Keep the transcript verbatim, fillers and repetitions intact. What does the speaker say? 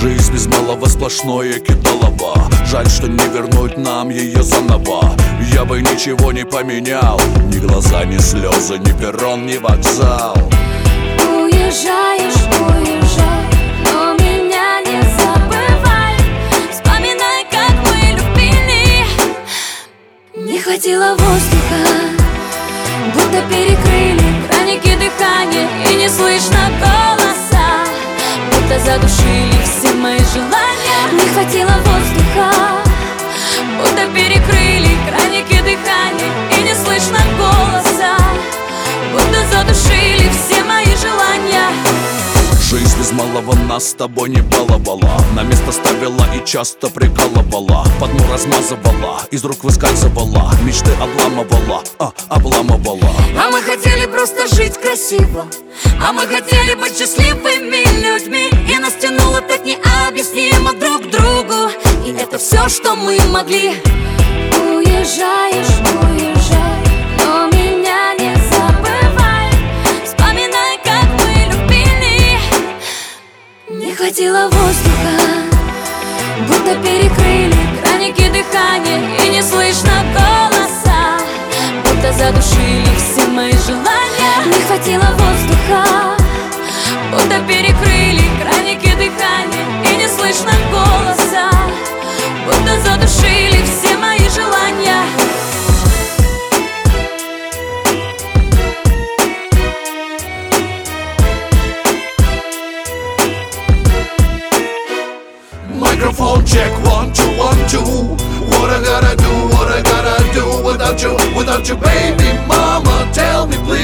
Жизнь без малого сплошное кидалово. Жаль, что не вернуть нам ее заново. Я бы ничего не поменял, ни глаза, ни слезы, ни перрон, ни вокзал. Уезжаешь, уезжай, но меня не забывай. Вспоминай, как мы любили. Не хватило воздуха, будто перекрыли краники дыхания, и не слышно голоса, будто задушили все мои желания. Не хватило воздуха, будто перекрыли краники дыхания, и не слышно голоса, будто задушили все мои желания. Жизнь без малого нас с тобой не баловала, на место ставила и часто прикалывала, по дну размазывала, из рук выскальзывала, мечты обламывала, а, обламывала. А мы хотели просто жить красиво, а мы хотели быть счастливыми людьми, и нас тянуло так необъяснимо друг к другу, и это все, что мы могли. Уезжаешь, уезжай, но меня не забывай. Вспоминай, как мы любили. Не хватило воздуха, будто перекрыли краники дыхания, и не слышно голоса, будто задушили все мои желания. Не хватило воздуха, будто перекрыли краники дыхания, и не слышно голоса, будто задушили все мои желания. Microphone check, one, two, one, two. What I gotta do, what I gotta do without you, without you, baby mama, tell me please.